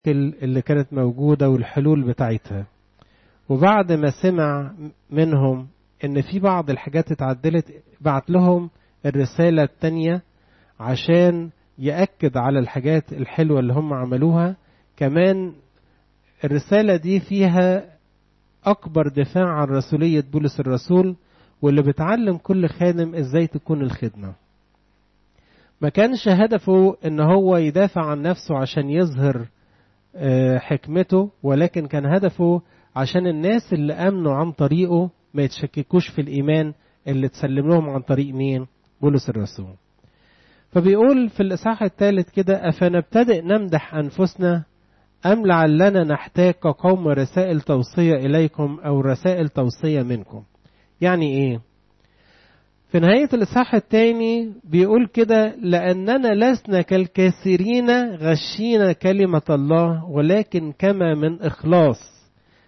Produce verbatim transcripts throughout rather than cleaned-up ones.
اللي كانت موجودة والحلول بتاعتها. وبعد ما سمع منهم ان في بعض الحاجات اتعدلت، بعت لهم الرسالة التانية عشان يأكد على الحاجات الحلوة اللي هم عملوها. كمان الرسالة دي فيها أكبر دفاع عن رسولية بولس الرسول، واللي بتعلم كل خادم إزاي تكون الخدمة. ما كانش هدفه إن هو يدافع عن نفسه عشان يظهر حكمته، ولكن كان هدفه عشان الناس اللي آمنوا عن طريقه ما يتشككوش في الإيمان اللي تسلم لهم عن طريق مين؟ بولس الرسول. فبيقول في الإصحاح الثالث كده: أفنبتدئ نمدح أنفسنا أم لعلنا نحتاج كقوم رسائل توصية إليكم أو رسائل توصية منكم؟ يعني إيه؟ في نهاية الإصحاح الثاني بيقول كده: لأننا لسنا كالكثيرين غشين كلمة الله، ولكن كما من إخلاص،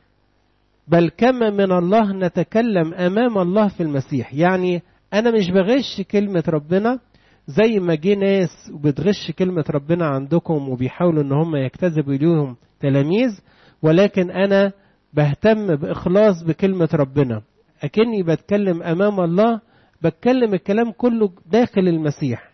بل كما من الله نتكلم أمام الله في المسيح. يعني أنا مش بغش كلمة ربنا زي ما جه ناس وبتغش كلمة ربنا عندكم وبيحاولوا ان هم يكتذبوا ليهم تلاميذ، ولكن انا بهتم باخلاص بكلمة ربنا، اكني بتكلم امام الله، بتكلم الكلام كله داخل المسيح.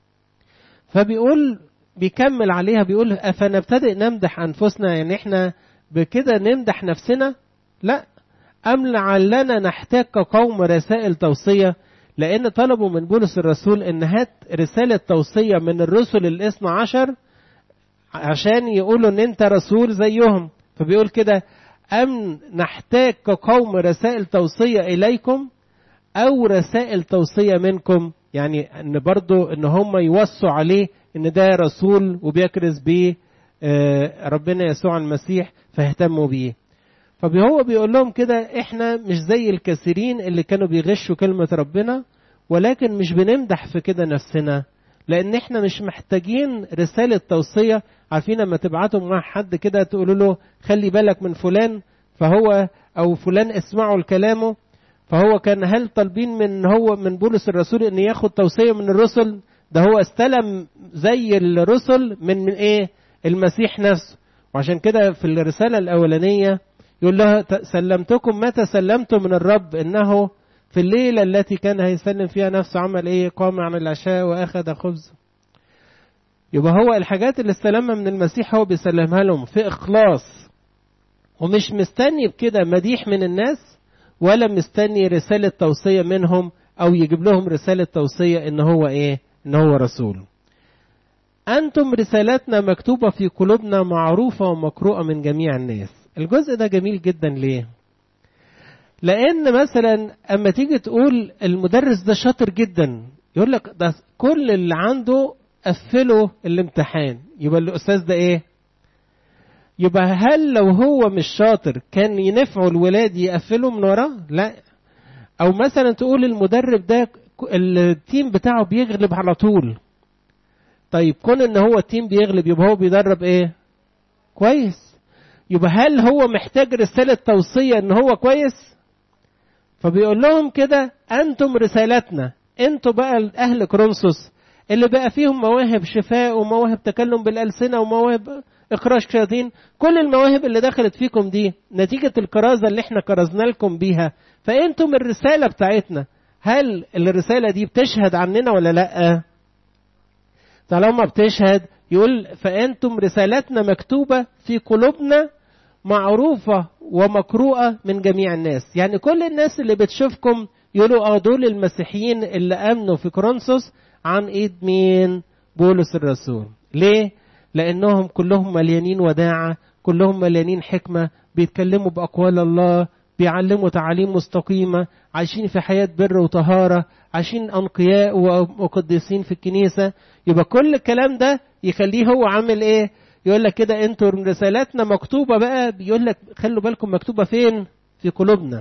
فبيقول بيكمل عليها بيقول: افنبتدئ نمدح انفسنا، يعني احنا بكده نمدح نفسنا؟ لا، ام لعلنا نحتاج كقوم رسائل توصية، لأن طلبوا من بولس الرسول إن هات رسالة توصية من الرسل الاثنى عشر عشان يقولوا إن أنت رسول زيهم. فبيقول كده: أم نحتاج كقوم رسائل توصية إليكم أو رسائل توصية منكم؟ يعني إن برضو إن هم يوصوا عليه إن ده رسول وبيكرز بيه ربنا يسوع المسيح فاهتموا بيه. فهو بيقول لهم كده: احنا مش زي الكثيرين اللي كانوا بيغشوا كلمة ربنا، ولكن مش بنمدح في كده نفسنا، لان احنا مش محتاجين رسالة توصية. عارفين لما تبعتوا مع حد كده تقولوا له خلي بالك من فلان، فهو او فلان اسمعوا الكلامه، فهو كان هل طالبين من هو من بولس الرسول ان ياخد توصية من الرسل؟ ده هو استلم زي الرسل من من ايه؟ المسيح نفسه. وعشان كده في الرسالة الاولانية يقول لها: سلمتكم ما تسلمتم من الرب، إنه في الليلة التي كان هيسلم فيها نفسه عمل إيه؟ قام عن العشاء وأخذ خبز. يبقى هو الحاجات اللي استلمها من المسيح هو بيسلمها لهم في إخلاص، ومش مستني بكده مديح من الناس، ولا مستني رسالة توصية منهم أو يجيب لهم رسالة توصية إن هو إيه؟ إن هو رسول. أنتم رسالتنا مكتوبة في قلوبنا، معروفة ومقروءة من جميع الناس. الجزء ده جميل جدا. ليه؟ لأن مثلا أما تيجي تقول المدرس ده شاطر جدا، يقول لك ده كل اللي عنده قفله الامتحان، يبقى الأستاذ ده إيه؟ يبقى هل لو هو مش شاطر كان ينفعه الولاد يقفله من وراه؟ لا. أو مثلا تقول المدرب ده التيم بتاعه بيغلب على طول. طيب كون إن هو التيم بيغلب يبقى هو بيدرب إيه؟ كويس. يبقى هل هو محتاج رسالة توصية ان هو كويس؟ فبيقول لهم كده: انتم رسالتنا. انتوا بقى اهل كورنثوس اللي بقى فيهم مواهب شفاء ومواهب تكلم بالألسنة ومواهب اخراج شياطين، كل المواهب اللي دخلت فيكم دي نتيجة الكرازة اللي احنا كرزنا لكم بيها، فانتم الرسالة بتاعتنا. هل الرسالة دي بتشهد عننا ولا لا؟ طالما بتشهد يقول: فانتم رسالتنا مكتوبة في قلوبنا، معروفة ومقروءة من جميع الناس. يعني كل الناس اللي بتشوفكم يقولوا اه دول المسيحيين اللي امنوا في كورنثوس عن ايد مين؟ بولس الرسول. ليه؟ لانهم كلهم مليانين وداعة، كلهم مليانين حكمة، بيتكلموا باقوال الله، بيعلموا تعاليم مستقيمة، عايشين في حياة بر وطهارة، عايشين انقياء وقديسين في الكنيسة. يبقى كل الكلام ده يخليه هو عامل ايه؟ يقول لك كده: انتوا رسالاتنا مكتوبة بقى، بيقول لك خلوا بالكم مكتوبة فين؟ في قلوبنا.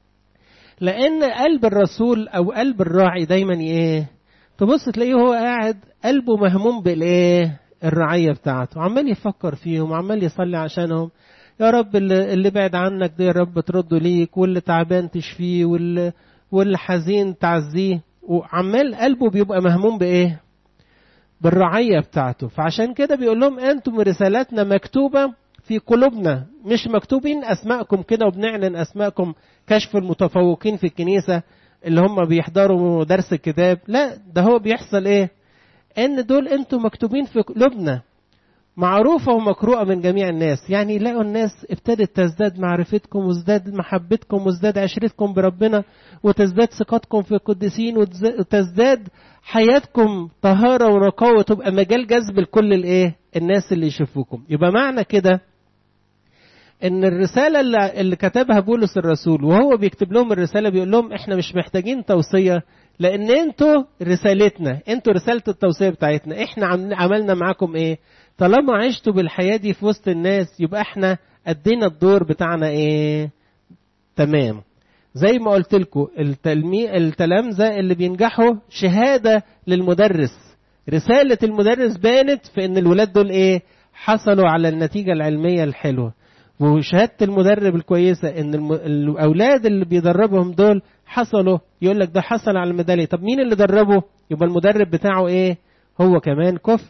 لان قلب الرسول او قلب الراعي دايما ايه؟ تبص تلاقيه هو قاعد قلبه مهموم بالايه؟ الرعية بتاعته، عمال يفكر فيهم، عمال يصلي عشانهم. يا رب اللي بعد عنك ده يا رب ترده ليك، واللي تعبان تشفيه، واللي, واللي حزين تعزيه، وعمال قلبه بيبقى مهموم بايه؟ بالرعية بتاعته. فعشان كده بيقول لهم أنتم رسالتنا مكتوبة في قلوبنا، مش مكتوبين أسماءكم كده وبنعلن أسماءكم كشف المتفوقين في الكنيسة اللي هم بيحضروا درس الكتاب. لا، ده هو بيحصل إيه؟ إن دول أنتم مكتوبين في قلوبنا، معروفة ومقروءة من جميع الناس. يعني يلاقوا الناس ابتدت تزداد معرفتكم وازداد محبتكم وازداد عشرتكم بربنا وتزداد ثقتكم في القديسين وتزداد حياتكم طهارة ونقاوة، تبقى مجال جذب لكل الايه الناس اللي يشوفوكم. يبقى معنى كده ان الرسالة اللي كتبها بولس الرسول وهو بيكتب لهم الرسالة بيقول لهم احنا مش محتاجين توصية، لان انتوا رسالتنا، انتوا رسالة التوصية بتاعتنا. احنا عملنا معاكم ايه؟ طالما عشتوا بالحياة دي في وسط الناس يبقى احنا ادينا الدور بتاعنا ايه؟ تمام. زي ما قلت لكم التلمي... التلامذة اللي بينجحوا شهادة للمدرس، رسالة المدرس بانت في ان الولاد دول ايه؟ حصلوا على النتيجة العلمية الحلوة. وشهادة المدرب الكويسة ان الم... الاولاد اللي بيدربهم دول حصلوا، يقول لك ده حصل على الميدالية. طب مين اللي دربه؟ يبقى المدرب بتاعه ايه؟ هو كمان كفء.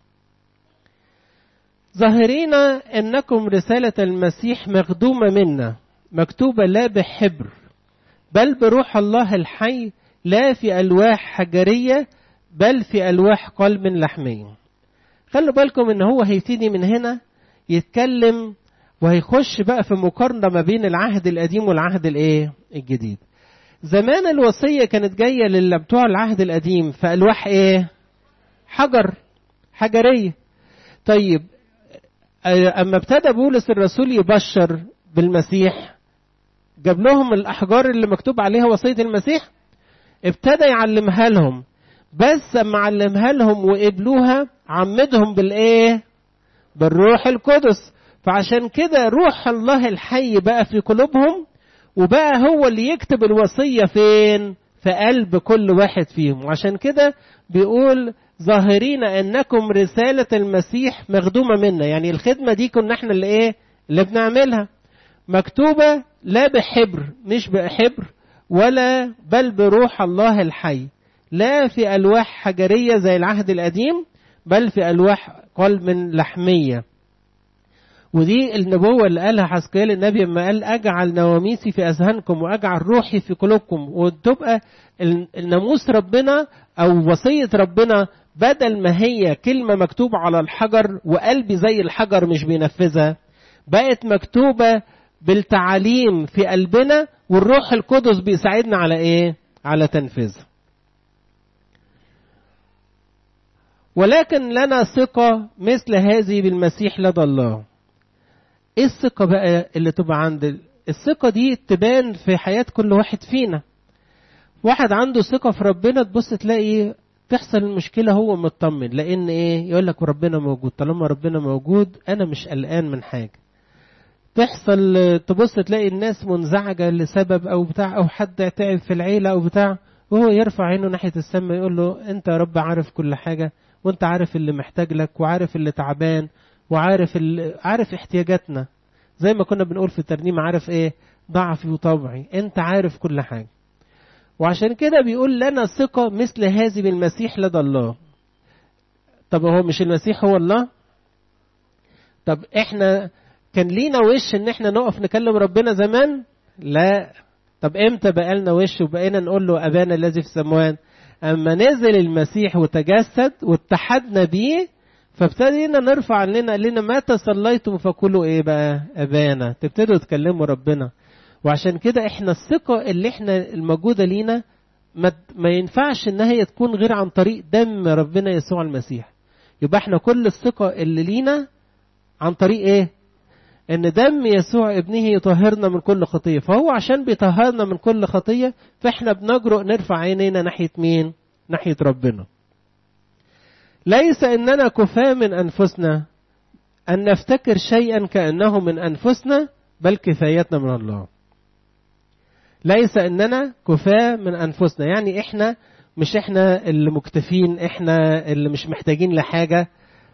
ظاهرين انكم رسالة المسيح مخدومة منا، مكتوبة لا بحبر بل بروح الله الحي، لا في ألواح حجرية بل في ألواح قلب لحمي. خلوا بالكم ان هو هيبتدي من هنا يتكلم وهيخش بقى في مقارنة ما بين العهد القديم والعهد الايه الجديد. زمان الوصية كانت جاية للي بتوع العهد القديم في ألواح ايه؟ حجر، حجرية. طيب اما ابتدى بولس الرسول يبشر بالمسيح جاب لهم الاحجار اللي مكتوب عليها وصية المسيح، ابتدى يعلمها لهم، بس اما علمها لهم وقبلوها عمدهم بالايه؟ بالروح القدس. فعشان كده روح الله الحي بقى في قلوبهم، وبقى هو اللي يكتب الوصية فين؟ في قلب كل واحد فيهم. وعشان كده بيقول ظاهرين انكم رسالة المسيح مخدومة منا، يعني الخدمة دي كنا احنا اللي ايه؟ اللي بنعملها. مكتوبة لا بحبر، مش بحبر ولا بل بروح الله الحي، لا في ألواح حجرية زي العهد القديم بل في ألواح قلب لحمية. ودي النبوة اللي قالها حسقيال النبي لما قال أجعل نواميسي في أذهانكم وأجعل روحي في قلوبكم. وتبقى الناموس ربنا أو وصية ربنا بدل ما هي كلمة مكتوبة على الحجر وقلبي زي الحجر مش بينفذها، بقت مكتوبة بالتعاليم في قلبنا والروح القدس بيساعدنا على إيه؟ على تنفيذها. ولكن لنا ثقة مثل هذه بالمسيح لدى الله. ايه الثقة بقى اللي تبقى عند الثقة دي؟ تبان في حياة كل واحد فينا. واحد عنده ثقة في ربنا تبص تلاقي تحصل المشكلة هو مطمن، لان ايه؟ يقول لك ربنا موجود، طالما ربنا موجود انا مش قلقان من حاجة. تحصل تبص تلاقي الناس منزعجة لسبب او بتاع، او حد تعب في العيلة او بتاع، وهو يرفع عينه ناحية السماء يقول له انت يا رب عارف كل حاجة، وانت عارف اللي محتاج لك، وعارف اللي تعبان، وعارف عارف احتياجاتنا. زي ما كنا بنقول في الترنيم عارف ايه؟ ضعفي وطبعي، انت عارف كل حاجة. وعشان كده بيقول لنا ثقة مثل هذه بالمسيح لدى الله. طب هو مش المسيح هو الله؟ طب احنا كان لينا وش ان احنا نقف نكلم ربنا زمان؟ لا. طب امتى بقى لنا وش وبقينا نقول له ابانا الذي في السماوات؟ اما نزل المسيح وتجسد واتحدنا بيه، فابتدينا نرفع لنا، قال لنا متى صليتم فقولوا ايه بقى؟ ابانا. تبتدوا تكلموا ربنا. وعشان كده احنا الثقة اللي احنا الموجودة لينا ما, ما ينفعش انها هي تكون غير عن طريق دم ربنا يسوع المسيح. يبقى احنا كل الثقة اللي لينا عن طريق ايه؟ ان دم يسوع ابنه يطهرنا من كل خطية. فهو عشان بيطهرنا من كل خطية فاحنا بنجرؤ نرفع عينينا ناحية مين؟ ناحية ربنا. ليس إننا كفاة من أنفسنا أن نفتكر شيئا كأنه من أنفسنا، بل كفايتنا من الله. ليس إننا كفاة من أنفسنا، يعني إحنا مش إحنا اللي مكتفين، إحنا اللي مش محتاجين لحاجة.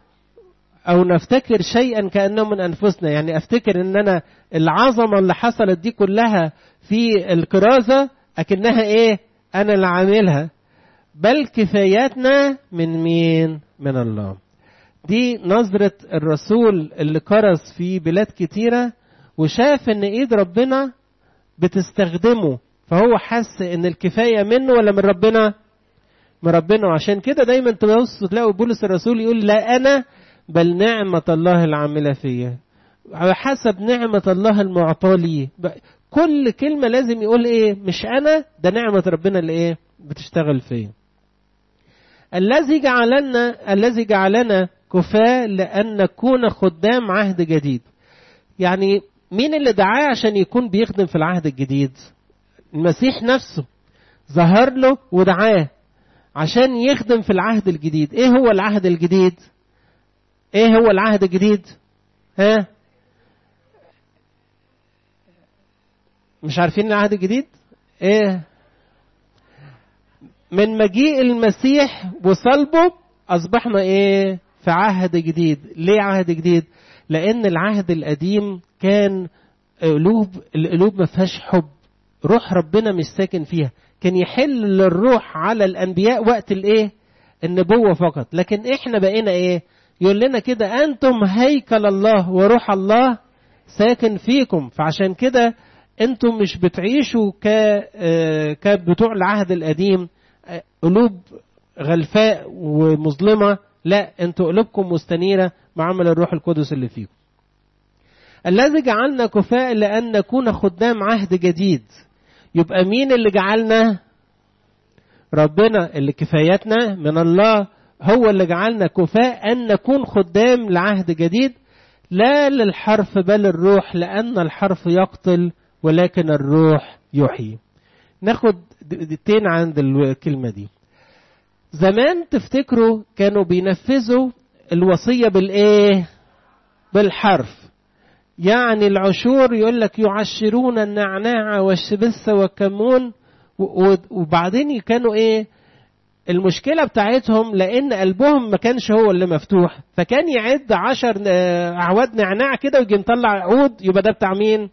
أو نفتكر شيئا كأنه من أنفسنا، يعني أفتكر إن أنا العظمة اللي حصلت دي كلها في الكرازة أكنها إيه؟ أنا اللي عاملها. بل كفاياتنا من مين؟ من الله. دي نظرة الرسول اللي كرز في بلاد كتيرة وشاف ان ايد ربنا بتستخدمه، فهو حس ان الكفاية منه ولا من ربنا؟ من ربنا. عشان كده دايما تبصوا تلاقوا بولس الرسول يقول لا انا بل نعمة الله العاملة فيا، على حسب نعمة الله المعطاة لي. كل كلمة لازم يقول ايه؟ مش انا، ده نعمة ربنا اللي ايه بتشتغل فيا. الذي جعلنا الذي جعلنا كفاة لأن نكون خدام عهد جديد. يعني مين اللي دعاه عشان يكون بيخدم في العهد الجديد؟ المسيح نفسه ظهر له ودعاه عشان يخدم في العهد الجديد. ايه هو العهد الجديد؟ ايه هو العهد الجديد؟ ها؟ مش عارفين العهد الجديد؟ ايه؟ من مجيء المسيح وصلبه أصبحنا إيه؟ في عهد جديد. ليه عهد جديد؟ لأن العهد القديم كان قلوب القلوب ما فيهاش حب، روح ربنا مش ساكن فيها. كان يحل الروح على الأنبياء وقت الإيه؟ النبوة فقط. لكن إحنا بقينا إيه؟ يقول لنا كده أنتم هيكل الله وروح الله ساكن فيكم. فعشان كده أنتم مش بتعيشوا ك كبتوع العهد القديم، قلوب غلفاء ومظلمة. لا، انتوا قلوبكم مستنيرة مع عمل الروح القدس اللي فيكم. الذي جعلنا كفاء لأن نكون خدام عهد جديد. يبقى مين اللي جعلنا؟ ربنا. اللي كفايتنا من الله، هو اللي جعلنا كفاء أن نكون خدام لعهد جديد، لا للحرف بل الروح، لأن الحرف يقتل ولكن الروح يحيي. ناخد دقيقتين عند الكلمة دي. زمان تفتكروا كانوا بينفذوا الوصية بالإيه؟ بالحرف. يعني العشور يقول لك يعشرون النعناع والشبث والكمون، وبعدين كانوا إيه؟ المشكلة بتاعتهم لأن قلبهم ما كانش هو اللي مفتوح، فكان يعد عشر أعواد نعناع كده ويجي مطلع عود، يبقى ده بتاع مين؟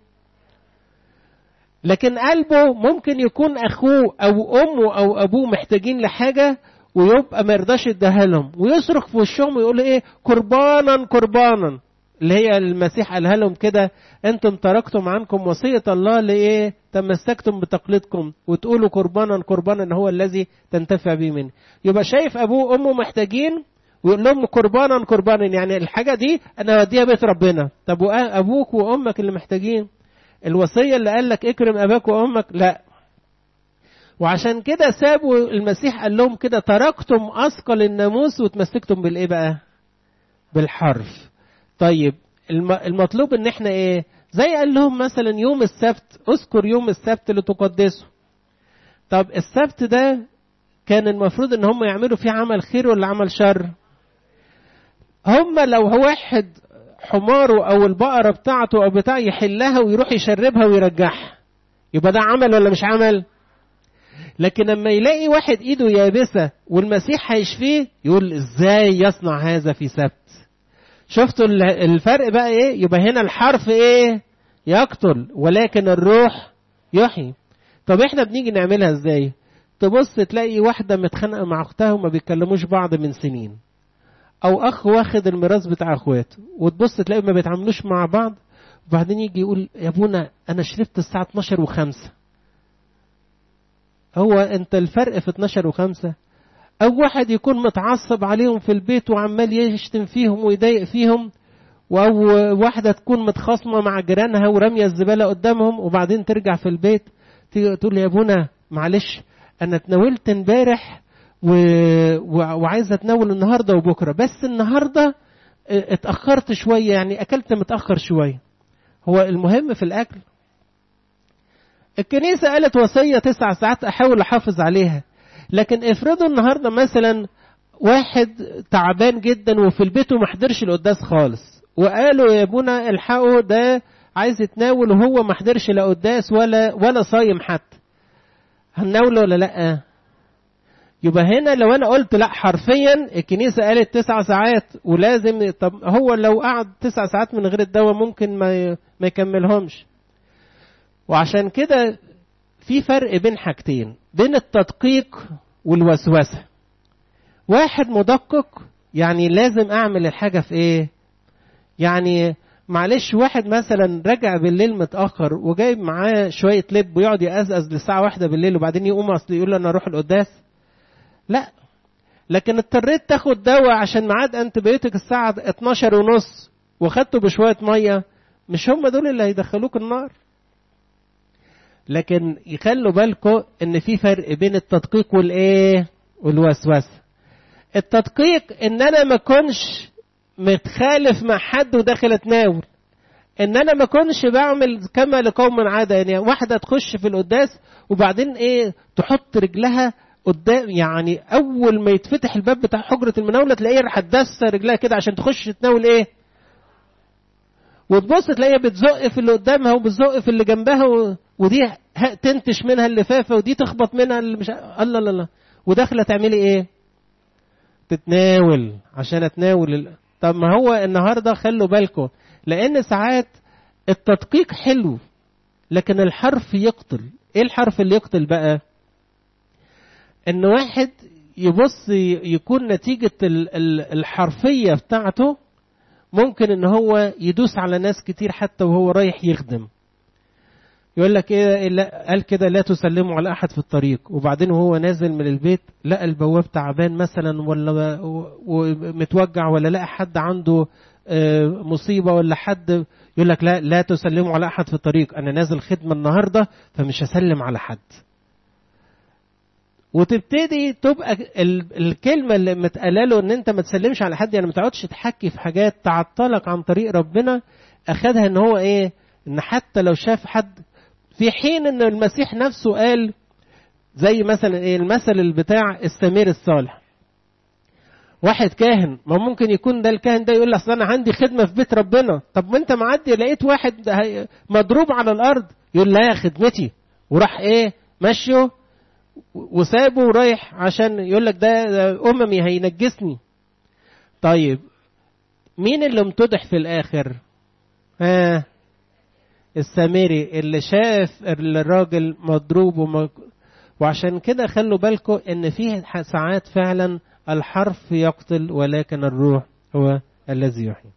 لكن قلبه ممكن يكون أخوه أو أمه أو أبوه محتاجين لحاجة ويبقى ما يرضاش يديها لهم، ويصرخ في وشهم ويقول إيه؟ قربانا قربانا، اللي هي المسيح قالها لهم كده: أنتم تركتم عنكم وصية الله لإيه؟ تمسكتم بتقليدكم وتقولوا قربانا قربانا هو الذي تنتفع به منه. يبقى شايف أبوه وأمه محتاجين ويقول لهم قربانا قربانا، يعني الحاجة دي أنا أوديها بيت ربنا. طب أبوك وأمك اللي محتاجين، الوصية اللي قال لك اكرم أباك وأمك، لا. وعشان كده سابوا المسيح قال لهم كده: تركتم أثقل الناموس وتمسكتم بالإيه بقى؟ بالحرف. طيب المطلوب ان احنا ايه؟ زي قال لهم مثلا يوم السبت، اذكر يوم السبت لتقدسه. طب السبت ده كان المفروض ان هم يعملوا فيه عمل خير ولا عمل شر؟ هم لو واحد حماره او البقرة بتاعته او بتاع يحلها ويروح يشربها ويرجعها، يبقى ده عمل ولا مش عمل؟ لكن لما يلاقي واحد ايده يابسة والمسيح هيشفيه يقول ازاي يصنع هذا في سبت؟ شفتوا الفرق بقى ايه؟ يبقى هنا الحرف ايه؟ يقتل ولكن الروح يحيي. طب احنا بنيجي نعملها ازاي؟ تبص تلاقي واحدة متخانقة مع اختها وما بيتكلموش بعض من سنين، او اخ واخد الميراث بتاع اخواته، وتبص تلاقي ما بيتعاملوش مع بعض، وبعدين يجي يقول يا ابونا انا شربت الساعة اتناشر وخمسة. هو انت الفرق في اتناشر وخمسة؟ أو واحد يكون متعصب عليهم في البيت وعمال يشتم فيهم ويضايق فيهم، أو واحدة تكون متخاصمة مع جيرانها ورمية الزبالة قدامهم، وبعدين ترجع في البيت تقول يا ابونا معلش أنا اتناولت امبارح و... و... وعايزة اتناول النهاردة وبكرة، بس النهاردة اتأخرت شوية، يعني أكلت متأخر شوية. هو المهم في الأكل؟ الكنيسة قالت وصية تسع ساعات أحاول أحافظ عليها، لكن افرضوا النهاردة مثلا واحد تعبان جدا وفي البيت وما حضرش القداس خالص، وقالوا يا ابونا الحقوا ده عايز يتناول وهو ما حضرش لا قداس ولا ولا صايم حتى، هنناوله ولا لا؟ يبقى هنا لو انا قلت لا حرفيا الكنيسة قالت تسع ساعات ولازم، طب هو لو قعد تسع ساعات من غير الدواء ممكن ما ما يكملهمش. وعشان كده في فرق بين حاجتين، بين التدقيق والوسوسة. واحد مدقق يعني لازم اعمل الحاجة في ايه، يعني معلش واحد مثلا رجع بالليل متأخر وجايب معاه شوية لب ويقعد يقزقز للساعة واحدة بالليل وبعدين يقوم اصل يقول له انا اروح القداس، لا. لكن اضطريت تاخد دواء عشان ميعاد انتبيوتيك الساعة اتناشر ونص وخدته بشوية مية، مش هم دول اللي هيدخلوك النار. لكن يخلوا بالكم ان في فرق بين التدقيق والايه والوسوسة. التدقيق ان انا ما كنش متخالف مع حد وداخل اتناول، ان انا ما كنش بعمل كما لقوم عادة، يعني واحدة تخش في القداس وبعدين ايه تحط رجلها قدام، يعني اول ما يتفتح الباب بتاع حجرة المناولة تلاقيها راح تدس رجلها كده عشان تخش تناول ايه، وتبص تلاقيها بتزق في اللي قدامها وبتزق في اللي جنبها و... ودي تنتش منها اللفافة ودي تخبط منها اللي مش الله لا لا، وداخله تعملي ايه، تتناول عشان اتناول ال... طب ما هو النهارده خلوا بالكم، لان ساعات التدقيق حلو لكن الحرف يقتل. ايه الحرف اللي يقتل بقى؟ ان واحد يبص يكون نتيجة الحرفية بتاعته ممكن ان هو يدوس على ناس كتير حتى وهو رايح يخدم. يقول لك ايه، لا قال كده لا تسلموا على احد في الطريق، وبعدين وهو نازل من البيت لقى البواب تعبان مثلا ولا ومتوجع ولا لقى حد عنده مصيبة ولا حد، يقول لك لا لا تسلموا على احد في الطريق، انا نازل خدمة النهاردة فمش هسلم على حد. وتبتدي تبقى الكلمة اللي متقاله له ان انت ما تسلمش على حد، يعني ما تقعدش تحكي في حاجات تعطلك عن طريق ربنا، اخدها ان هو ايه، ان حتى لو شاف حد، في حين ان المسيح نفسه قال زي مثلا ايه المثل بتاع السمير الصالح. واحد كاهن، ما ممكن يكون ده الكاهن ده يقول لك اصل انا عندي خدمة في بيت ربنا، طب ما انت معدي لقيت واحد مضروب على الارض، يقول لا يا خدمتي، وراح ايه مشيه وسابه ورايح عشان يقول لك ده أممي هينجسني. طيب مين اللي امتدح في الآخر؟ ها السامري اللي شاف الراجل مضروب ومج... وعشان كده خلوا بالكم ان فيه ساعات فعلا الحرف يقتل ولكن الروح هو الذي يحيي.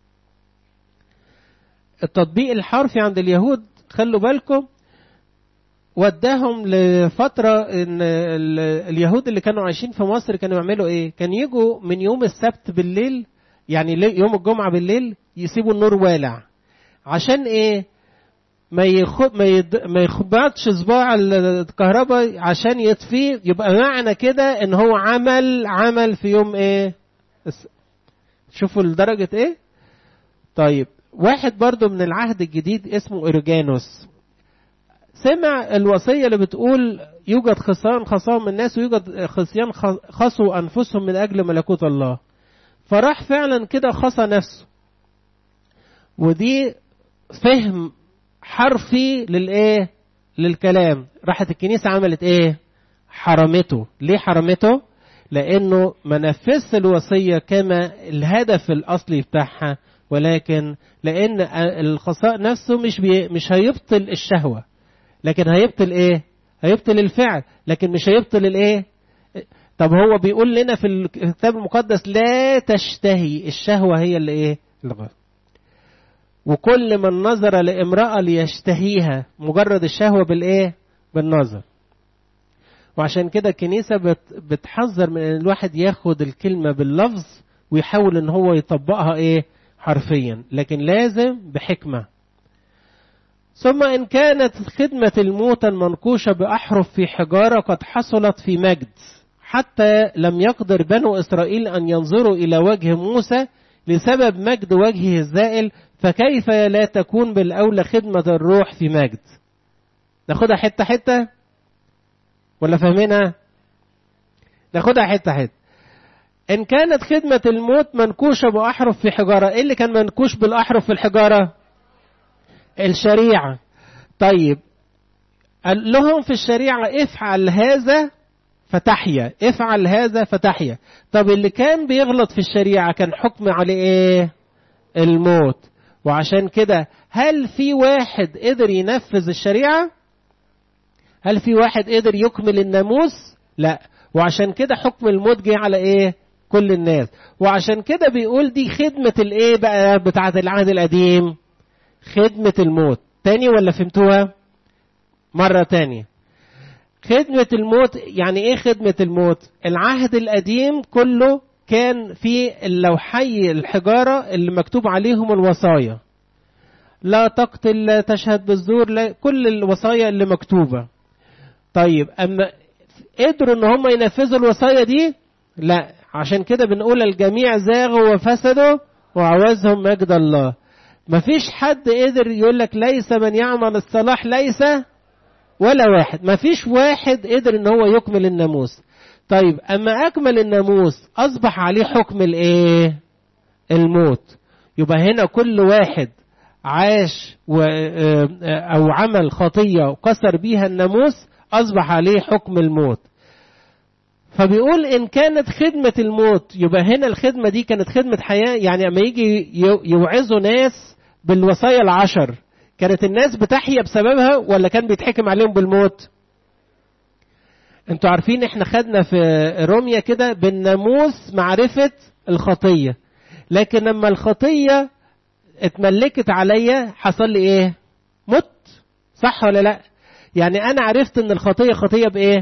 التطبيق الحرفي عند اليهود خلوا بالكم وداهم لفترة ان اليهود اللي كانوا عايشين في مصر كانوا يعملوا ايه، كان يجوا من يوم السبت بالليل، يعني يوم الجمعة بالليل يسيبوا النور والع عشان ايه، ما يخب ما, يد... ما يخبطش صباع الكهرباء عشان يطفيه، يبقى معنى كده ان هو عمل عمل في يوم ايه. شوفوا لدرجة ايه. طيب واحد برضو من العهد الجديد اسمه إورجانوس سمع الوصية اللي بتقول يوجد خصام خصام من الناس ويوجد خصيان خصوا أنفسهم من أجل ملكوت الله، فراح فعلا كده خصى نفسه. ودي فهم حرفي للإيه للكلام. راحت الكنيسة عملت إيه، حرمته. ليه حرمته؟ لأنه ما نفذش الوصية كما الهدف الأصلي بتاعها، ولكن لأن الخصاء نفسه مش بي مش هيبطل الشهوة، لكن هيبطل ايه، هيبطل الفعل، لكن مش هيبطل الايه. طب هو بيقول لنا في الكتاب المقدس لا تشتهي، الشهوة هي اللي ايه الغرض. وكل من نظر لامرأة ليشتهيها، مجرد الشهوة بالايه بالنظر. وعشان كده الكنيسة بت بتحذر من ان الواحد ياخد الكلمة باللفظ ويحاول ان هو يطبقها ايه حرفيا، لكن لازم بحكمة. ثم إن كانت خدمة الموتى المنقوشة بأحرف في حجارة قد حصلت في مجد، حتى لم يقدر بنو إسرائيل أن ينظروا إلى وجه موسى لسبب مجد وجهه الزائل، فكيف لا تكون بالأولى خدمة الروح في مجد؟ ناخدها حتة حتة ولا فهمنا؟ ناخدها حتة حتة. إن كانت خدمة الموت منكوشة بأحرف في حجارة، إيه اللي كان منكوش بالأحرف في الحجارة؟ الشريعة. طيب قال لهم في الشريعة افعل هذا فتحيا، افعل هذا فتحيا. طب اللي كان بيغلط في الشريعة كان حكم عليه ايه؟ الموت. وعشان كده هل في واحد قدر ينفذ الشريعة؟ هل في واحد قدر يكمل الناموس؟ لا. وعشان كده حكم الموت جه على ايه؟ كل الناس. وعشان كده بيقول دي خدمة الايه بقى بتاعة العهد القديم؟ خدمة الموت. تاني ولا فهمتوها؟ مرة تانية. خدمة الموت يعني ايه خدمة الموت؟ العهد القديم كله كان في اللوحي الحجارة اللي مكتوب عليهم الوصايا. لا تقتل، لا تشهد بالزور، لا، كل الوصايا اللي مكتوبة. طيب اما قدروا ان هم ينفذوا الوصايا دي؟ لا. عشان كده بنقول الجميع زاغوا وفسدوا وعوزهم مجد الله. مفيش حد قدر يقول لك ليس من يعمل الصلاح ليس ولا واحد. مفيش واحد قدر ان هو يكمل الناموس. طيب اما اكمل الناموس اصبح عليه حكم الايه؟ الموت. يبقى هنا كل واحد عاش و او عمل خطية وكسر بيها الناموس اصبح عليه حكم الموت. فبيقول ان كانت خدمة الموت، يبقى هنا الخدمة دي كانت خدمة حياة. يعني اما يجي يوعظوا ناس بالوصايا العشر، كانت الناس بتحيا بسببها ولا كان بيتحكم عليهم بالموت؟ انتوا عارفين احنا خدنا في روميا كده بالناموس معرفة الخطية، لكن لما الخطية اتملكت عليا حصل لي ايه؟ مت. صح ولا لا؟ يعني انا عرفت ان الخطية خطية بايه؟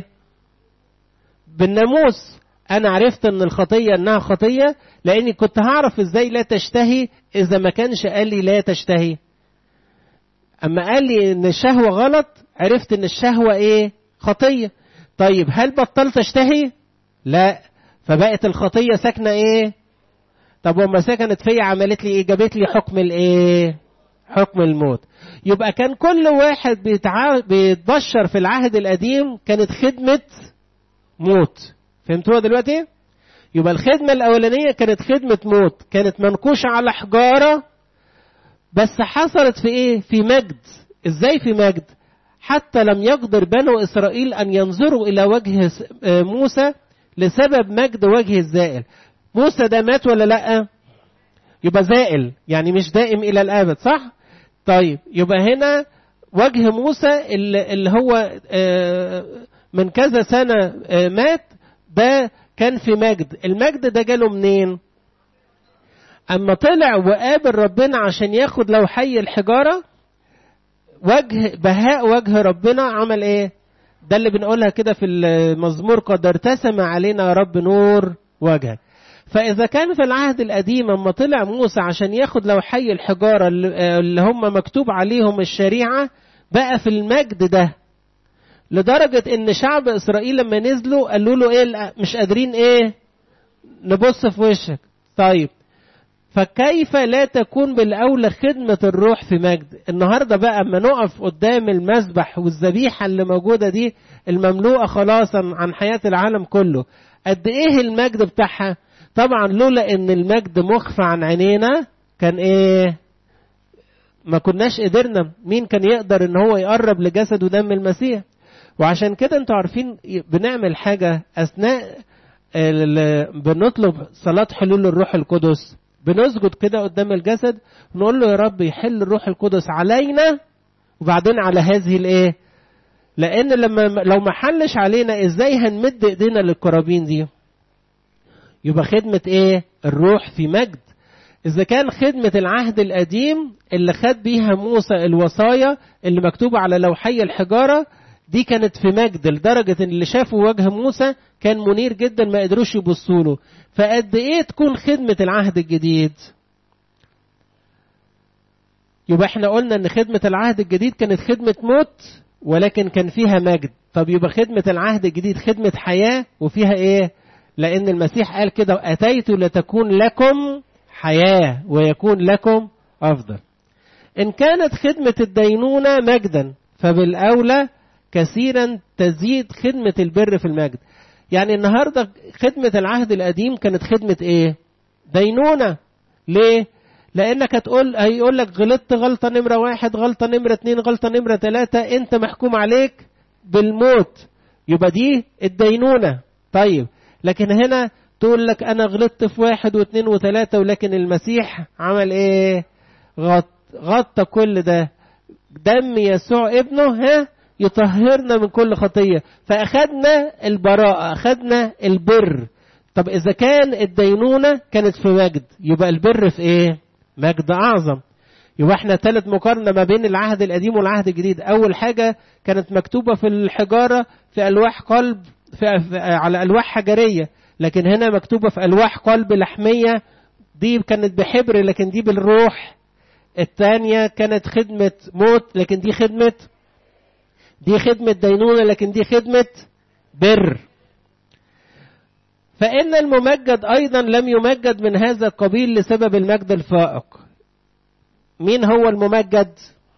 بالناموس. انا عرفت ان الخطية انها خطية لاني كنت هعرف ازاي لا تشتهي اذا ما كانش قال لي لا تشتهي. اما قال لي ان الشهوة غلط عرفت ان الشهوة ايه؟ خطية. طيب هل بطلت اشتهي؟ لا. فبقت الخطية ساكنة ايه؟ طب وما سكنت فيا عملت لي ايه؟ جابت لي حكم الايه؟ حكم الموت. يبقى كان كل واحد بيتع... بيتبشر في العهد القديم كانت خدمة موت. فهمتوها دلوقتي؟ يبقى الخدمة الأولانية كانت خدمة موت، كانت منقوشة على حجارة، بس حصلت في ايه؟ في مجد. ازاي في مجد؟ حتى لم يقدر بنو إسرائيل أن ينظروا إلى وجه موسى لسبب مجد وجه الزائل. موسى ده مات ولا لأ؟ يبقى زائل، يعني مش دائم إلى الأبد، صح؟ طيب يبقى هنا وجه موسى اللي هو من كذا سنة مات، ده كان في مجد. المجد ده جاله منين؟ أما طلع وقابل ربنا عشان ياخد لوحي الحجارة، وجه بهاء وجه ربنا عمل ايه؟ ده اللي بنقولها كده في المزمور، قد ارتسم علينا رب نور وجهك. فإذا كان في العهد القديم اما طلع موسى عشان ياخد لوحي الحجارة اللي هم مكتوب عليهم الشريعة، بقى في المجد ده لدرجة ان شعب إسرائيل لما نزلوا قالوا له ايه؟ مش قادرين ايه؟ نبص في وشك. طيب فكيف لا تكون بالأولى خدمة الروح في مجد؟ النهاردة بقى اما نقف قدام المذبح والذبيحة اللي موجودة دي المملوءة خلاصا عن حياة العالم كله، قد ايه المجد بتاعها؟ طبعا لولا ان المجد مخفى عن عينينا كان ايه؟ ما كناش قدرنا. مين كان يقدر ان هو يقرب لجسد ودم المسيح؟ وعشان كده انتوا عارفين بنعمل حاجة اثناء بنطلب صلاة حلول الروح القدس، بنسجد كده قدام الجسد ونقول له يا رب يحل الروح القدس علينا وبعدين على هذه الايه؟ لان لما لو ما حلش علينا ازاي هنمد ايدينا للقرابين دي؟ يبقى خدمة ايه؟ الروح في مجد. اذا كان خدمة العهد القديم اللي خد بيها موسى الوصايا اللي مكتوبة على لوحي الحجارة دي كانت في مجد لدرجة ان اللي شافوا وجه موسى كان منير جدا ما قدروش يبصوا له. فقد ايه تكون خدمة العهد الجديد؟ يبقى احنا قلنا ان خدمة العهد الجديد كانت خدمة موت ولكن كان فيها مجد. طب يبقى خدمة العهد الجديد خدمة حياة وفيها ايه؟ لان المسيح قال كده اتيت لتكون لكم حياة ويكون لكم افضل. ان كانت خدمة الدينونة مجدا فبالاولى كثيرا تزيد خدمة البر في المجد. يعني النهاردة خدمة العهد القديم كانت خدمة ايه؟ دينونة. ليه؟ لانك هتقول هيقول لك غلطت غلطة نمرة واحد، غلطة نمرة اتنين، غلطة نمرة تلاتة، انت محكوم عليك بالموت، يبقى دي الدينونة. طيب لكن هنا تقول لك انا غلطت في واحد واثنين وثلاثة، ولكن المسيح عمل ايه؟ غط غطى كل ده. دم يسوع ابنه ها يطهرنا من كل خطية. فأخدنا البراءة، أخدنا البر. طب إذا كان الدينونة كانت في مجد، يبقى البر في إيه؟ مجد أعظم. يبقى احنا ثالث مقارنة ما بين العهد القديم والعهد الجديد. أول حاجة كانت مكتوبة في الحجارة في ألواح قلب، في في على ألواح حجرية، لكن هنا مكتوبة في ألواح قلب لحمية، دي كانت بحبر لكن دي بالروح. الثانية كانت خدمة موت لكن دي خدمة دي خدمة دينونة لكن دي خدمة بر. فإن الممجد أيضا لم يمجد من هذا القبيل لسبب المجد الفائق. مين هو الممجد؟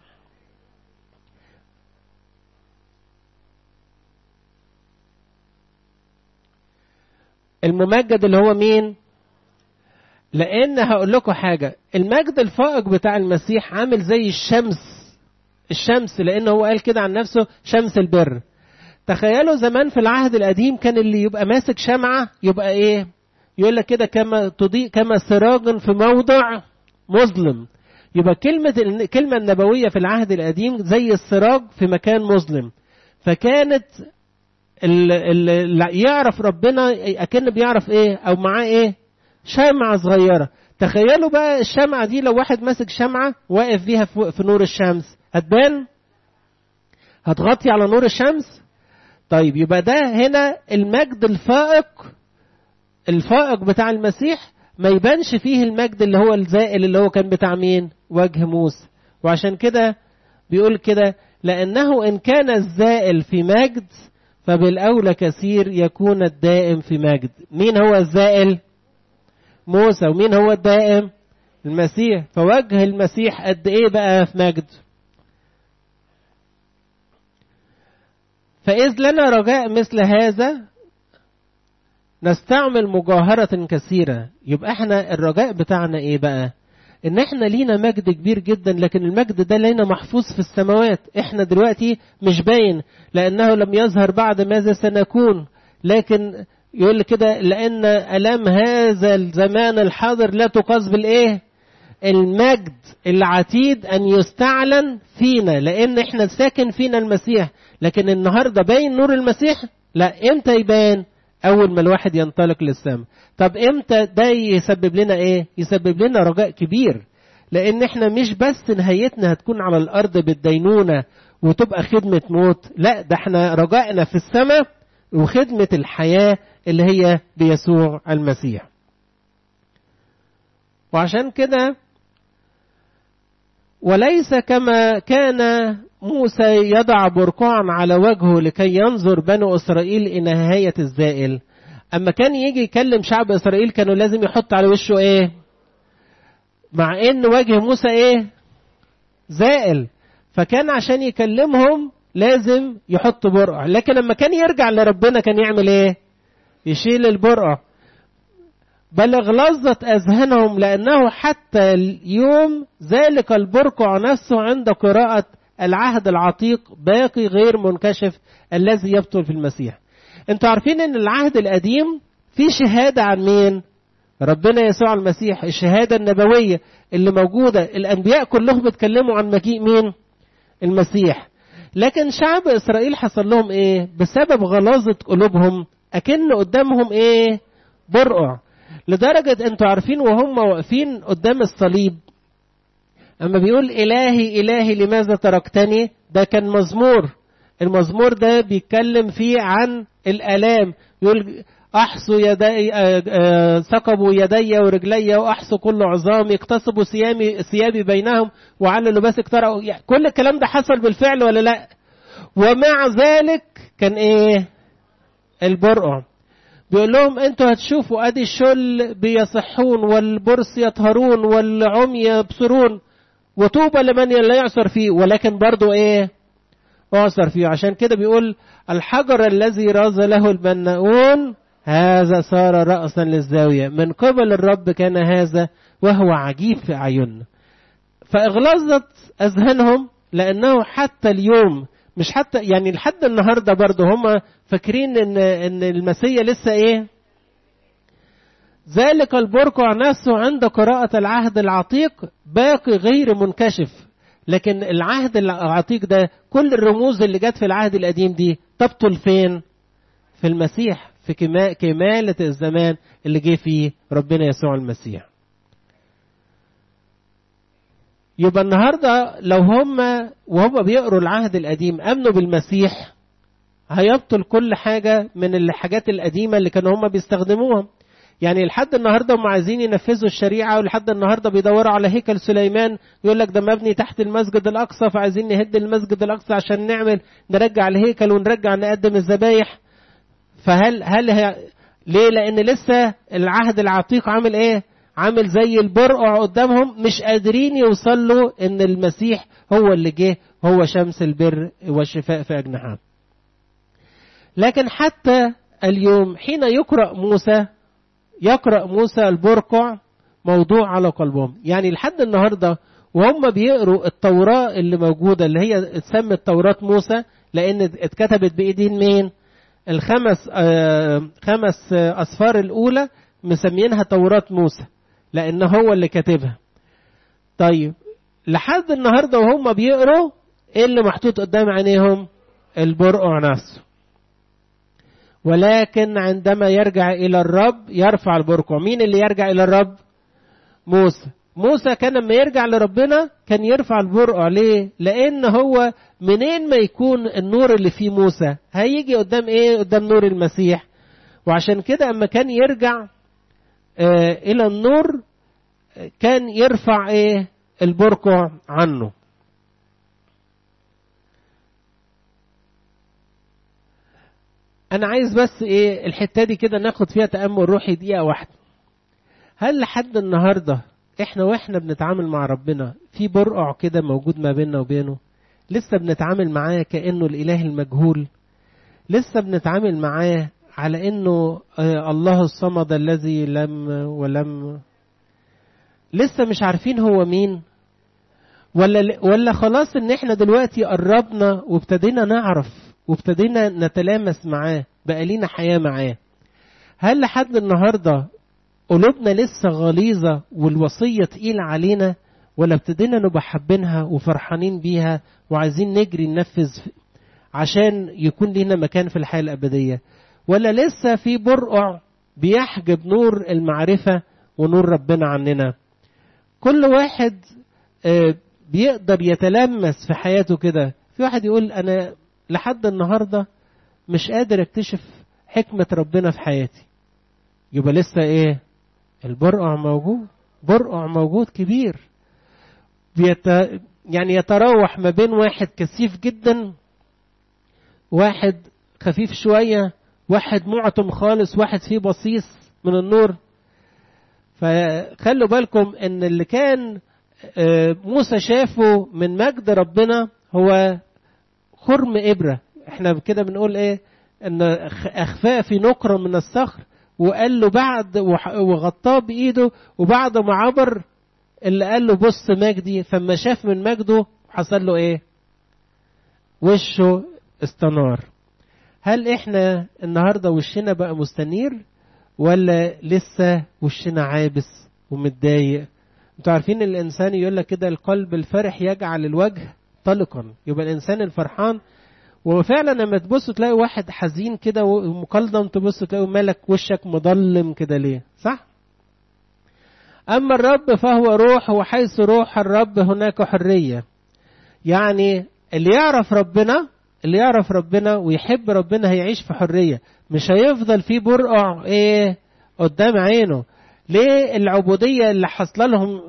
الممجد اللي هو مين؟ لأن هقول لكم حاجة، المجد الفائق بتاع المسيح عامل زي الشمس. الشمس لأنه هو قال كده عن نفسه شمس البر. تخيلوا زمان في العهد القديم كان اللي يبقى ماسك شمعة يبقى ايه؟ يقول لك كده كما تضيء كما سراج في موضع مظلم. يبقى كلمة الكلمة النبوية في العهد القديم زي السراج في مكان مظلم. فكانت اللي يعرف ربنا أكن بيعرف ايه او معاه ايه؟ شمعة صغيرة. تخيلوا بقى الشمعة دي لو واحد ماسك شمعة واقف بيها في نور الشمس هتبان؟ هتغطي على نور الشمس؟ طيب يبقى ده هنا المجد الفائق. الفائق بتاع المسيح ما يبانش فيه المجد اللي هو الزائل اللي هو كان بتاع مين؟ وجه موسى. وعشان كده بيقول كده لأنه إن كان الزائل في مجد فبالأولى كثير يكون الدائم في مجد. مين هو الزائل؟ موسى. ومين هو الدائم؟ المسيح. فوجه المسيح قد ايه بقى في مجد؟ فإذ لنا رجاء مثل هذا نستعمل مجاهرة كثيرة. يبقى احنا الرجاء بتاعنا ايه بقى؟ ان احنا لينا مجد كبير جدا، لكن المجد ده لينا محفوظ في السماوات. احنا دلوقتي مش باين لأنه لم يظهر بعد ماذا سنكون، لكن يقول كده لأن ألام هذا الزمان الحاضر لا تقاس بالإيه؟ المجد العتيد أن يستعلن فينا، لأن إحنا ساكن فينا المسيح. لكن النهاردة باين نور المسيح؟ لا. إمتى يبان؟ أول ما الواحد ينطلق للسماء. طب إمتى ده يسبب لنا إيه؟ يسبب لنا رجاء كبير، لأن إحنا مش بس نهايتنا هتكون على الأرض بالدينونة وتبقى خدمة موت، لا، ده إحنا رجائنا في السماء وخدمة الحياة اللي هي بيسوع المسيح. وعشان كده وليس كما كان موسى يضع برقعا على وجهه لكي ينظر بنو إسرائيل إلى نهاية الزائل. أما كان يجي يكلم شعب إسرائيل كانوا لازم يحط على وشه إيه؟ مع إن وجه موسى إيه؟ زائل. فكان عشان يكلمهم لازم يحط برقع، لكن لما كان يرجع لربنا كان يعمل إيه؟ يشيل البرقع. بل اغلظت أذهانهم لأنه حتى اليوم ذلك البرقع نفسه عند قراءة العهد العتيق باقي غير منكشف الذي يبطل في المسيح. انتوا عارفين ان العهد القديم في شهادة عن مين؟ ربنا يسوع المسيح، الشهادة النبوية اللي موجودة. الأنبياء كلهم بيتكلموا عن مجيء مين؟ المسيح. لكن شعب إسرائيل حصل لهم ايه؟ بسبب غلاظة قلوبهم أكن قدامهم ايه؟ برقع. لدرجة انتوا عارفين وهم واقفين قدام الصليب اما بيقول إلهي إلهي لماذا تركتني، ده كان مزمور. المزمور ده بيتكلم فيه عن الآلام. يقول أحصوا يدي ثقبوا يدي ورجلي وأحصوا كل عظامي اقتصبوا ثيابي ثيابي بينهم وعلى لباس اقترعوا. يعني كل الكلام ده حصل بالفعل ولا لا؟ ومع ذلك كان ايه؟ البرقع. بيقول لهم انتوا هتشوفوا ادي الشل بيصحون والبرص يطهرون والعمي يبصرون وطوبى لمن لا يعصر فيه، ولكن برضو ايه؟ اعصر فيه. عشان كده بيقول الحجر الذي راز له البناؤون هذا صار رأسا للزاوية، من قبل الرب كان هذا وهو عجيب في أعيننا. فاغلظت أذهانهم لأنه حتى اليوم، مش حتى يعني لحد النهاردة برضو هم فاكرين ان ان المسيح لسه ايه؟ ذلك البرقع نفسه عند قراءة العهد العتيق باقي غير منكشف. لكن العهد العتيق ده كل الرموز اللي جت في العهد القديم دي تبطل فين؟ في المسيح، في كمالة الزمان اللي جه فيه ربنا يسوع المسيح. يبقى النهاردة لو هم وهم بيقروا العهد القديم أمنوا بالمسيح، هيبطل كل حاجة من الحاجات القديمة اللي كانوا هم بيستخدموها. يعني لحد النهاردة هم عايزين ينفذوا الشريعة، ولحد النهاردة بيدوروا على هيكل سليمان، يقول لك ده مبني تحت المسجد الأقصى، فعايزين نهد المسجد الأقصى عشان نعمل نرجع الهيكل ونرجع نقدم الذبايح. فهل هل هي ليه؟ لأن لسه العهد العتيق عامل إيه؟ عامل زي البرقع قدامهم، مش قادرين يوصلوا إن المسيح هو اللي جه، هو شمس البر والشفاء في أجنحة. لكن حتى اليوم حين يقرأ موسى يقرأ موسى البرقع موضوع على قلبهم. يعني لحد النهاردة وهم بيقروا التوراة اللي موجودة اللي هي اتسمت توراة موسى، لأن اتكتبت بإيدين مين؟ الخمس آه خمس آه أسفار الأولى مسمينها توراة موسى لأن هو اللي كاتبها. طيب لحد النهاردة وهم بيقروا إيه اللي محطوط قدام عينيهم؟ البرقع نفسه. ولكن عندما يرجع إلى الرب يرفع البرقع. مين اللي يرجع إلى الرب؟ موسى. موسى كان لما يرجع لربنا كان يرفع البرقع. ليه؟ لأن هو منين ما يكون النور اللي فيه موسى هيجي قدام إيه؟ قدام نور المسيح. وعشان كده أما كان يرجع آه إلى النور كان يرفع إيه؟ البرقع عنه. أنا عايز بس إيه الحتة دي كده ناخد فيها تأمل روحي دقيقة واحدة. هل لحد النهاردة إحنا وإحنا بنتعامل مع ربنا في برقع كده موجود ما بيننا وبينه؟ لسه بنتعامل معاه كأنه الإله المجهول؟ لسه بنتعامل معاه على إنه آه الله الصمد الذي لم ولم؟ لسه مش عارفين هو مين؟ ولا ولا خلاص إن إحنا دلوقتي قربنا وابتدينا نعرف وابتدينا نتلامس معاه، بقى لينا حياة معاه؟ هل لحد النهاردة قلوبنا لسه غليظة والوصية تقيلة علينا، ولا ابتدينا نبقى حابينها وفرحانين بيها وعايزين نجري ننفذ عشان يكون لنا مكان في الحياة الأبدية؟ ولا لسه في برقع بيحجب نور المعرفة ونور ربنا عننا؟ كل واحد بيقدر يتلمس في حياته كده. في واحد يقول أنا لحد النهاردة مش قادر اكتشف حكمة ربنا في حياتي. يبقى لسه ايه؟ البرقع موجود، برقع موجود كبير بيت... يعني يتراوح ما بين واحد كثيف جدا، واحد خفيف شوية، واحد معتم خالص، واحد فيه بصيص من النور. فخلوا بالكم ان اللي كان موسى شافه من مجد ربنا هو خرم إبرة. احنا كده بنقول ايه؟ ان اخفاه في نقرة من الصخر، وقال له بعد وغطاه بايده، وبعد ما عبر اللي قال له بص مجدي، فما شاف من مجده حصل له ايه؟ وشه استنار. هل احنا النهاردة وشنا بقى مستنير، ولا لسه وشنا عابس ومتضايق؟ انتوا عارفين الانسان يقول لك كده القلب الفرح يجعل الوجه طلقا. يبقى الانسان الفرحان، وفعلا لما تبص تلاقي واحد حزين كده ومقلدم تبص تلاقي مالك وشك مظلم كده ليه؟ صح؟ اما الرب فهو روح، وحيث روح الرب هناك حرية. يعني اللي يعرف ربنا اللي يعرف ربنا ويحب ربنا هيعيش في حرية، مش هيفضل فيه برقع ايه قدام عينه. ليه؟ العبودية اللي حصل لهم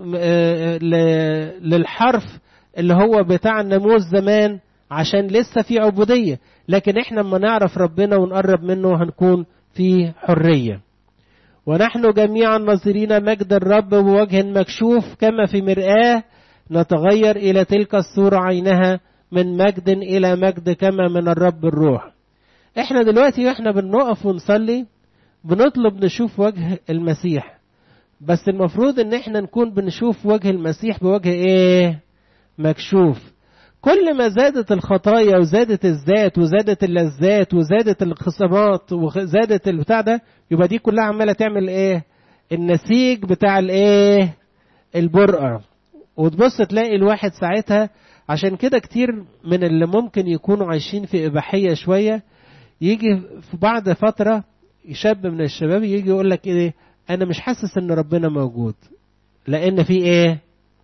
للحرف اللي هو بتاع الناموس زمان، عشان لسه في عبودية. لكن احنا لما نعرف ربنا ونقرب منه هنكون في حرية. ونحن جميعا ناظرين مجد الرب بوجه مكشوف كما في مرآة، نتغير إلى تلك الصورة عينها من مجد إلى مجد كما من الرب الروح. احنا دلوقتي واحنا بنقف ونصلي بنطلب نشوف وجه المسيح، بس المفروض ان احنا نكون بنشوف وجه المسيح بوجه ايه؟ مكشوف. كل ما زادت الخطايا وزادت الذات وزادت اللذات وزادت الخصامات وزادت البتاع ده، يبقى دي كلها عمالة تعمل ايه؟ النسيج بتاع الايه؟ البرقع. وتبص تلاقي الواحد ساعتها عشان كده كتير من اللي ممكن يكونوا عايشين في إباحية شوية، يجي في بعد فترة شاب من الشباب يجي يقول لك ايه، انا مش حاسس ان ربنا موجود. لان في ايه؟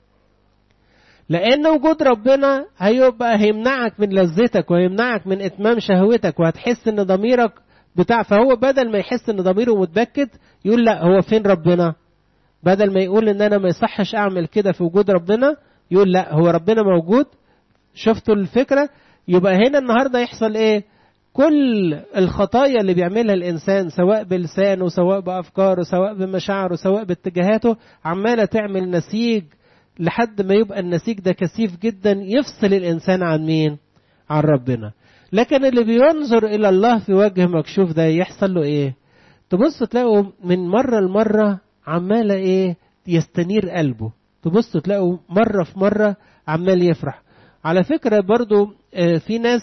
لان وجود ربنا هيبقى هيمنعك من لذتك وهيمنعك من اتمام شهوتك، وهتحس ان ضميرك بتاع. فهو بدل ما يحس ان ضميره متبكت يقول لا، هو فين ربنا؟ بدل ما يقول ان انا ما يصحش اعمل كده في وجود ربنا، يقول لا، هو ربنا موجود. شفتوا الفكرة؟ يبقى هنا النهاردة يحصل ايه؟ كل الخطايا اللي بيعملها الإنسان سواء بلسانه سواء بأفكاره سواء بمشاعره سواء باتجاهاته، عمالة تعمل نسيج لحد ما يبقى النسيج ده كثيف جدا يفصل الإنسان عن مين؟ عن ربنا. لكن اللي بينظر إلى الله في وجه مكشوف ده يحصل له إيه؟ تبص تلاقوا من مرة لمرة عمالة إيه؟ يستنير قلبه. تبص تلاقوا مرة في مرة عمال يفرح. على فكرة برضو في ناس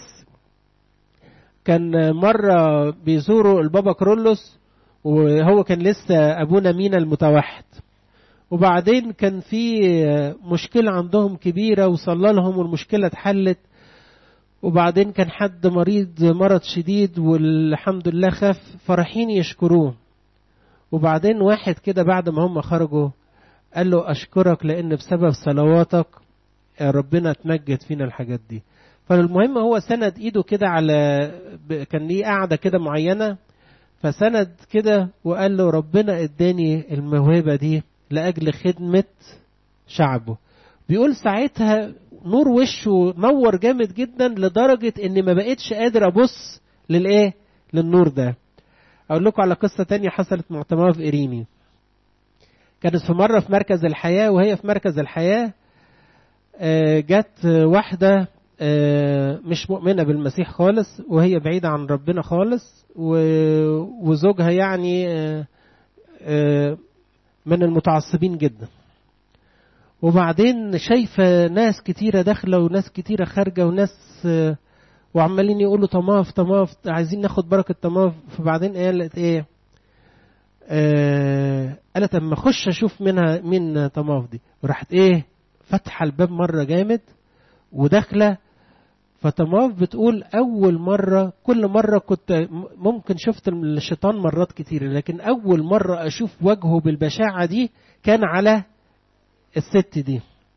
كان مرة بيزوروا البابا كرولوس، وهو كان لسه أبونا مينا المتوحد، وبعدين كان في مشكلة عندهم كبيرة وصلى لهم والمشكلة اتحلت، وبعدين كان حد مريض مرض شديد والحمد لله خف، فرحين يشكروه. وبعدين واحد كده بعد ما هم خرجوا قال له أشكرك لأن بسبب صلواتك ربنا تمجد فينا الحاجات دي. فالمهم هو سند ايده كده على، كان ليه قاعدة كده معينة، فسند كده وقال له ربنا اداني الموهبة دي لأجل خدمة شعبه. بيقول ساعتها نور وشه نور جامد جدا لدرجة اني ما بقيتش قادر ابص للايه للنور ده. اقول لكم على قصة تانية حصلت مع تماف إيريني. كانت في مرة في مركز الحياة، وهي في مركز الحياة جت واحدة مش مؤمنة بالمسيح خالص، وهي بعيدة عن ربنا خالص، وزوجها يعني من المتعصبين جدا. وبعدين شايفة ناس كتيرة داخلة وناس كتيرة خارجة وناس وعمالين يقولوا طماف طماف عايزين ناخد بركة طماف. فبعدين قالت ايه؟ آه قالت اما اخش اشوف منها مين طماف دي، وراحت ايه فتح الباب مرة جامد وداخلة. فطماف بتقول اول مرة، كل مرة كنت ممكن شفت الشيطان مرات كتير، لكن اول مرة اشوف وجهه بالبشاعة دي كان على الست دي،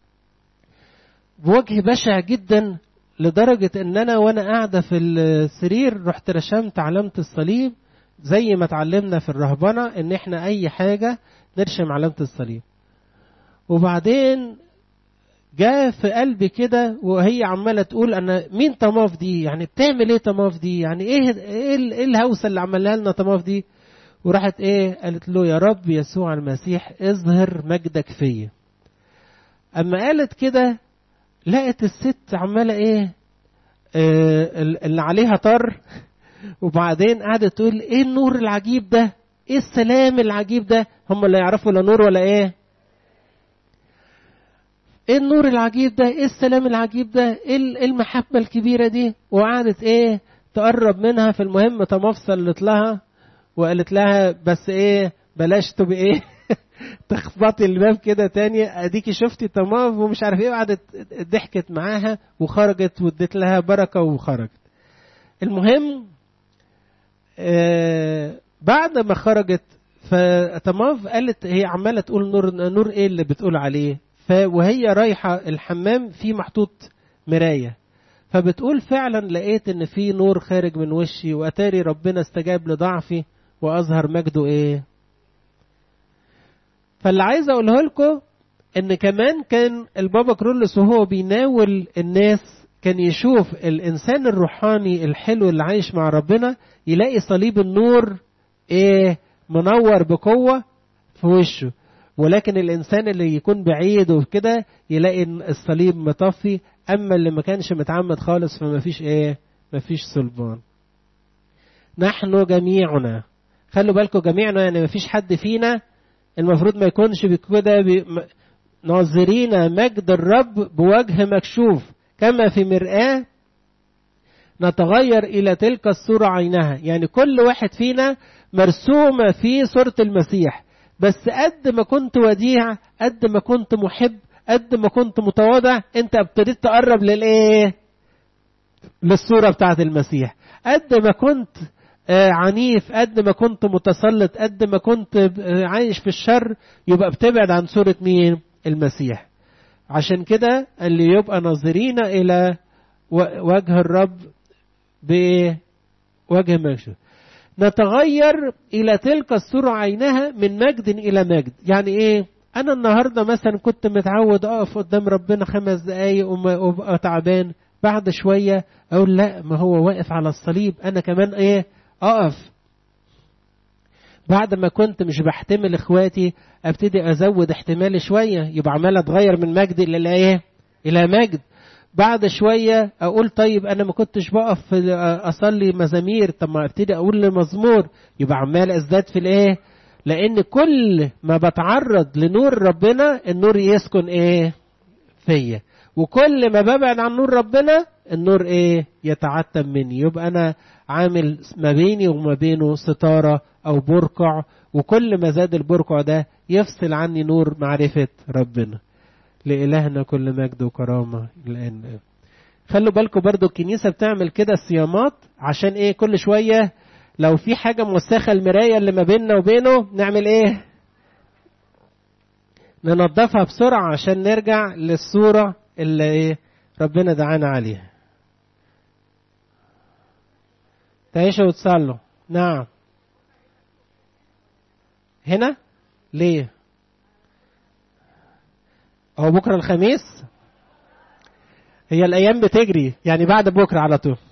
بوجه بشع جدا، لدرجة ان انا وانا قاعدة في السرير رحت رشمت علامة الصليب زي ما اتعلمنا في الرهبنة ان احنا اي حاجة نرشم علامة الصليب. وبعدين جاء في قلبي كده وهي عمالة تقول انا مين طماف دي؟ يعني بتعمل ايه طماف دي؟ يعني ايه ايه الهوسة اللي عملها لنا طماف دي؟ وراحت ايه قالت له يا رب يسوع المسيح اظهر مجدك فيا. اما قالت كده لقت الست عمالة ايه آه اللي عليها طر. وبعدين قعدت تقول ايه النور العجيب ده؟ ايه السلام العجيب ده؟ هم اللي يعرفوا لا نور ولا ايه؟ ايه النور العجيب ده؟ ايه السلام العجيب ده؟ ايه المحبة الكبيرة دي؟ وقعدت ايه تقرب منها. في المهم طماف صلت لها وقالت لها بس ايه بلاش تبقى ايه تخبطي الباب كده تاني، اديكي شفتي طماف ومش عارف ايه. وقعدت ضحكت معاها وخرجت وادت لها بركة وخرجت. المهم آه بعد ما خرجت فطماف قالت هي عمالة تقول نور نور ايه اللي بتقول عليه؟ وهي رايحة الحمام في محطوط مراية، فبتقول فعلا لقيت ان في نور خارج من وشي، واتاري ربنا استجاب لضعفي واظهر مجده ايه. فاللي عايز اقوله لكم ان كمان كان البابا كرولوس وهو بيناول الناس كان يشوف الانسان الروحاني الحلو اللي عايش مع ربنا يلاقي صليب النور ايه منور بقوة في وشه، ولكن الانسان اللي يكون بعيد وكده يلاقي الصليب مطفي. اما اللي ما كانش متعمد خالص فما فيش ايه ما فيش صلبان. نحن جميعنا، خلوا بالكم جميعنا يعني ما فيش حد فينا المفروض ما يكونش بكده ناظرين مجد الرب بوجه مكشوف كما في مرآة نتغير إلى تلك الصورة عينها. يعني كل واحد فينا مرسومة في صورة المسيح، بس قد ما كنت وديع، قد ما كنت محب، قد ما كنت متواضع انت ابتديت تقرب للايه؟ للصورة بتاعت المسيح. قد ما كنت عنيف، قد ما كنت متسلط، قد ما كنت عايش في الشر، يبقى بتبعد عن صورة مين؟ المسيح. عشان كده اللي يبقى ناظرين إلى وجه الرب بوجه مكشوف. نتغير إلى تلك الصورة عينها من مجد إلى مجد. يعني إيه؟ أنا النهاردة مثلا كنت متعود أقف قدام ربنا خمس دقايق وأبقى تعبان، بعد شوية أقول لا، ما هو واقف على الصليب، أنا كمان إيه؟ أقف. بعد ما كنت مش بحتمل إخواتي أبتدي أزود احتمالي شوية، يبقى عمال أتغير من مجد إلى إيه؟ إلى مجد. بعد شوية أقول طيب أنا ما كنتش بقف أصلي مزامير، طب ما أبتدي أقول لمزمور، يبقى عمال أزداد في الإيه؟ لأن كل ما بتعرض لنور ربنا النور يسكن إيه؟ فيا. وكل ما ببعد عن نور ربنا النور إيه؟ يتعتم مني. يبقى أنا عامل ما بيني وما بينه ستارة أو برقع، وكل ما زاد البرقع ده يفصل عني نور معرفة ربنا. لإلهنا كل مجد وكرامة الآن. خلوا بالكم برضو الكنيسة بتعمل كده الصيامات عشان إيه؟ كل شوية لو في حاجة موسخة المراية اللي ما بيننا وبينه نعمل إيه؟ ننظفها بسرعة عشان نرجع للصورة اللي إيه؟ ربنا دعانا عليها. تعيشوا وتصلوا. نعم. هنا ليه؟ هو بكرة الخميس؟ هي الأيام بتجري، يعني بعد بكرة على طول.